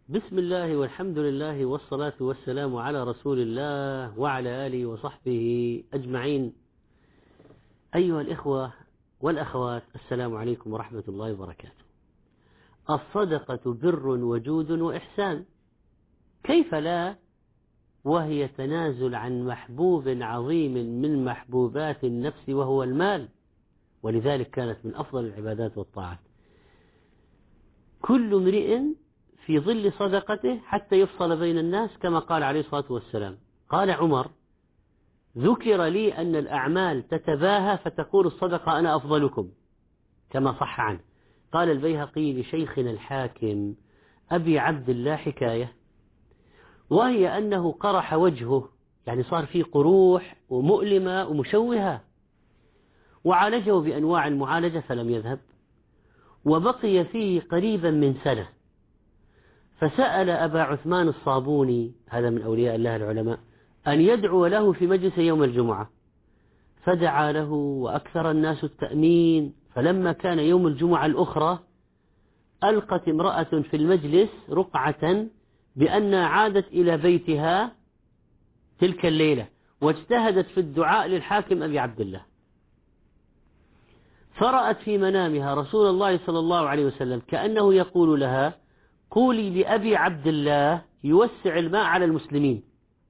بسم الله والحمد لله والصلاة والسلام على رسول الله وعلى آله وصحبه أجمعين. أيها الإخوة والأخوات، السلام عليكم ورحمة الله وبركاته. الصدقة بر وجود وإحسان، كيف لا، وهي تنازل عن محبوب عظيم من محبوبات النفس وهو المال، ولذلك كانت من أفضل العبادات والطاعات. كل امرئ في ظل صدقته حتى يفصل بين الناس، كما قال عليه الصلاة والسلام. قال عمر: ذكر لي أن الأعمال تتباهى فتقول الصدقة أنا أفضلكم، كما صح عنه. قال البيهقي لشيخنا الحاكم أبي عبد الله حكاية، وهي أنه قرح وجهه، يعني صار فيه قروح ومؤلمة ومشوهة، وعالجه بأنواع المعالجة فلم يذهب، وبقي فيه قريبا من سنة، فسأل أبا عثمان الصابوني، هذا من أولياء الله العلماء، أن يدعو له في مجلس يوم الجمعة، فدعا له وأكثر الناس التأمين. فلما كان يوم الجمعة الأخرى ألقت امرأة في المجلس رقعة بأن عادت إلى بيتها تلك الليلة، واجتهدت في الدعاء للحاكم أبي عبد الله، فرأت في منامها رسول الله صلى الله عليه وسلم كأنه يقول لها: قولي لأبي عبد الله يوسع الماء على المسلمين.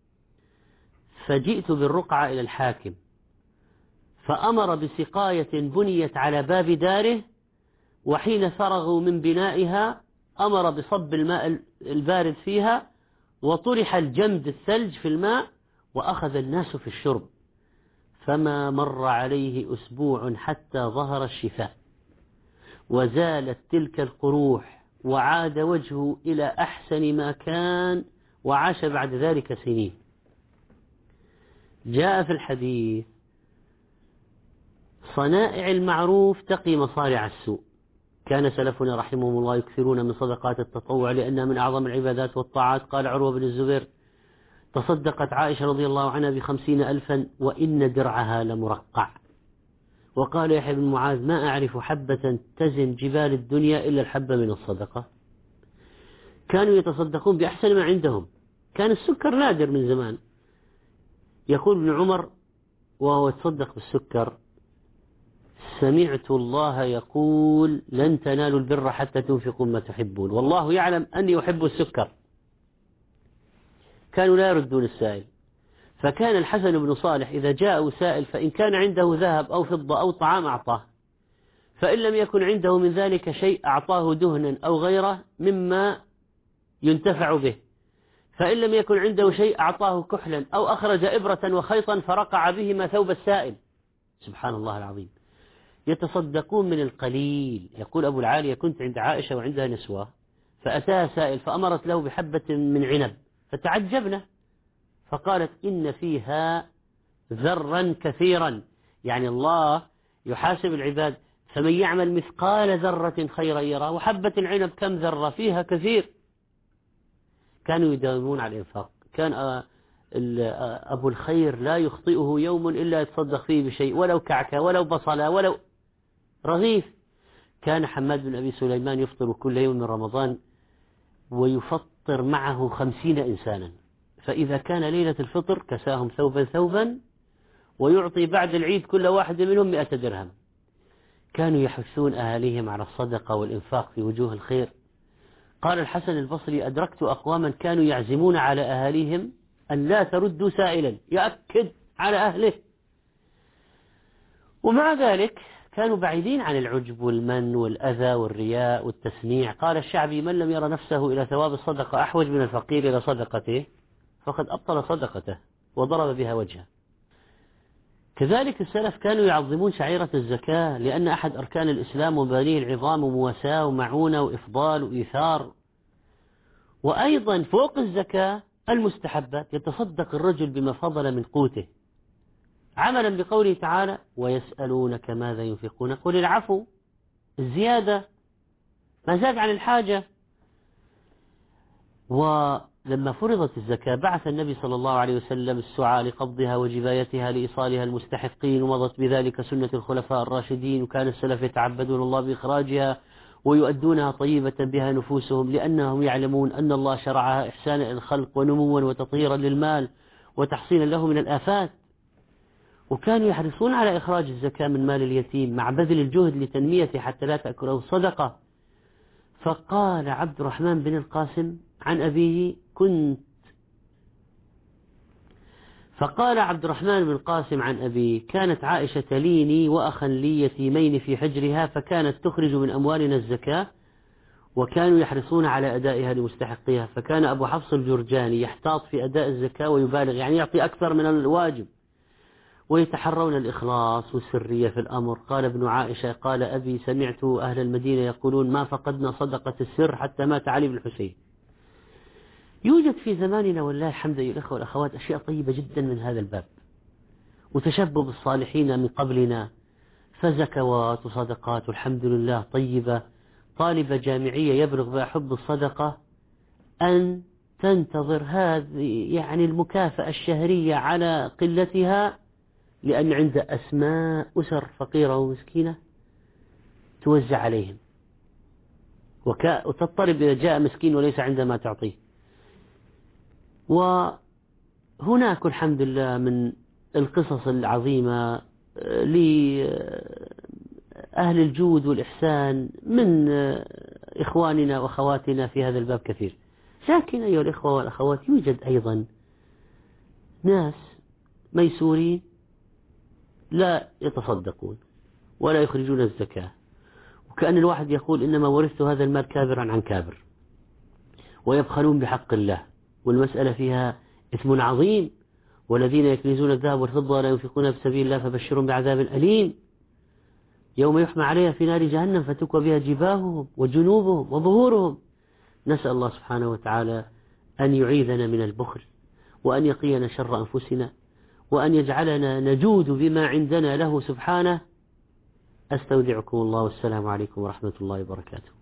فجئت بالرقعة إلى الحاكم، فأمر بسقاية بنيت على باب داره، وحين فرغوا من بنائها أمر بصب الماء البارد فيها، وطرح الجمد الثلج في الماء، وأخذ الناس في الشرب، فما مر عليه أسبوع حتى ظهر الشفاء، وزالت تلك القروح، وعاد وجهه إلى أحسن ما كان، وعاش بعد ذلك سنين. جاء في الحديث: صنائع المعروف تقي مصارع السوء. كان سلفنا رحمهم الله يكثرون من صدقات التطوع لأنها من أعظم العبادات والطاعات. قال عروة بن الزبير: تصدقت عائشة رضي الله عنها ب50,000 وإن درعها لمرقع. وقال يحيى بن معاذ: ما أعرف حبة تزن جبال الدنيا إلا الحبة من الصدقة. كانوا يتصدقون بأحسن ما عندهم، كان السكر نادر من زمان. يقول ابن عمر وهو يتصدق بالسكر: سمعت الله يقول لن تنالوا البر حتى تنفقوا ما تحبون، والله يعلم أني أحب السكر. كانوا لا يردون السائل، فكان الحسن بن صالح إذا جاءه سائل فإن كان عنده ذهب أو فضة أو طعام أعطاه، فإن لم يكن عنده من ذلك شيء أعطاه دهنا أو غيره مما ينتفع به، فإن لم يكن عنده شيء أعطاه كحلا أو أخرج إبرة وخيطا فرقع بهما ثوب السائل. سبحان الله العظيم، يتصدقون من القليل. يقول أبو العالية: كنت عند عائشة وعندها نسوة، فأتاها سائل فأمرت له بحبة من عنب، فتعجبنا، فقالت: إن فيها ذرا كثيرا، يعني الله يحاسب العباد، فمن يعمل مثقال ذرة خيرا يرى، وحبة العنب كم ذرة فيها كثير. كانوا يداومون على الإنفاق. كان أبو الخير لا يخطئه يوم إلا يتصدق فيه بشيء، ولو كعكة ولو بصلة ولو رغيف. كان حماد بن أبي سليمان يفطر كل يوم من رمضان ويفطر معه 50 إنسانا، فإذا كان ليلة الفطر كساهم ثوبا ثوبا، ويعطي بعد العيد كل واحد منهم 100 درهم. كانوا يحثون أهاليهم على الصدقة والإنفاق في وجوه الخير. قال الحسن البصري: أدركت أقواما كانوا يعزمون على أهاليهم أن لا تردوا سائلا، يؤكد على أهله، ومع ذلك كانوا بعيدين عن العجب والمن والأذى والرياء والتسميع. قال الشعبي: من لم ير نفسه إلى ثواب الصدقة أحوج من الفقير إلى صدقته فقد أبطل صدقته وضرب بها وجهه. كذلك السلف كانوا يعظمون شعيرة الزكاة، لأن أحد أركان الإسلام ومبانيه العظام ومواساة ومعونة وإفضال وإيثار. وأيضا فوق الزكاة المستحبات، يتصدق الرجل بما فضل من قوته، عملا بقوله تعالى: ويسألونك ماذا ينفقون قل العفو، الزيادة ما زاد عن الحاجة. ولما فرضت الزكاة بعث النبي صلى الله عليه وسلم السعى لقبضها وجبايتها لإيصالها المستحقين، ومضت بذلك سنة الخلفاء الراشدين، وكان السلف يتعبدون الله بإخراجها ويؤدونها طيبة بها نفوسهم، لأنهم يعلمون أن الله شرعها إحسانا إلى الخلق ونموا وتطهيرا للمال وتحصينا له من الآفات. وكانوا يحرصون على إخراج الزكاة من مال اليتيم مع بذل الجهد لتنميته حتى لا تأكله الصدقة. فقال عبد الرحمن بن القاسم عن أبيه كانت عائشة تليني وأخا لي يتيمين في حجرها، فكانت تخرج من أموالنا الزكاة وكانوا يحرصون على أدائها لمستحقيها، فكان أبو حفص الجرجاني يحتاط في أداء الزكاة ويبالغ، يعني يعطي أكثر من الواجب، ويتحرون الإخلاص والسرية في الأمر. قال ابن عائشة قال أبي سمعت أهل المدينة يقولون ما فقدنا صدقة السر حتى مات علي بن الحسين. يوجد في زماننا والله الحمد أيها الأخوة والأخوات أشياء طيبة جدا من هذا الباب، وتشبه بالصالحين من قبلنا، فزكوات وصدقات والحمد لله طيبة. طالبة جامعية يبلغ بها حب الصدقة أن تنتظر هذه يعني المكافأة الشهرية على قلتها، لأن عند أسماء أسر فقيرة ومسكينة توزع عليهم، وتضطرب إذا جاء مسكين وليس عنده ما تعطيه. وهناك الحمد لله من القصص العظيمة لأهل الجود والإحسان من إخواننا وأخواتنا في هذا الباب كثير. لكن أيها الإخوة والأخوات يوجد أيضا ناس ميسورين لا يتصدقون ولا يخرجون الزكاة، وكأن الواحد يقول إنما ورثت هذا المال كابرا عن كابر، ويبخلون بحق الله، والمسألة فيها إثم عظيم. والذين يكنزون الذهب والفضة ولا ينفقونها في سبيل الله فبشرهم بعذاب أليم يوم يحمى عليها في نار جهنم فتكوى بها جباههم وجنوبهم وظهورهم. نسأل الله سبحانه وتعالى أن يعيذنا من البخل، وأن يقينا شر أنفسنا، وأن يجعلنا نجود بما عندنا له سبحانه. أستودعكم الله والسلام عليكم ورحمة الله وبركاته.